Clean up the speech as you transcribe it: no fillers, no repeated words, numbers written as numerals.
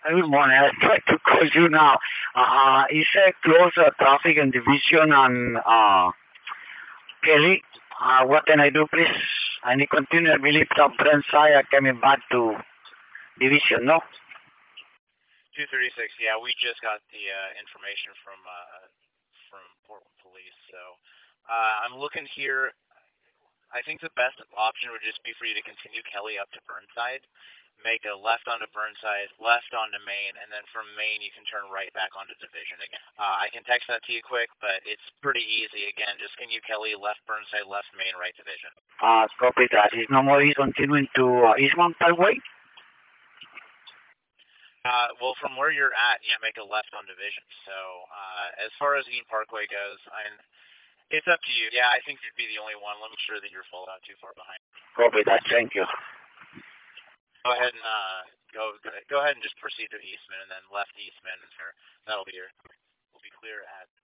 Good morning. I tried to call you now. Is a close traffic and division on Kelly? What can I do, please? I need continue. I believe some friends are coming back to division, no? 236. Yeah, we just got the information from Portland Police. So I'm looking here. I think the best option would just be for you to continue Kelly up to Burnside, make a left onto Burnside, left onto Main, and then from Main you can turn right back onto Division again. I can text that to you quick, but it's pretty easy. Again, just continue Kelly, left Burnside, left Main, right Division. Copy that. Is no more is continuing to Eastmount Parkway? Well, from where you're at, you make a left on Division. So as far as Eaton Parkway goes, it's up to you. Yeah, I think you'd be the only one. Let me make sure that you're not too far behind. Copy that. Thank you. Go ahead and go ahead and just proceed to Eastman, and then left Eastman. That'll be clear at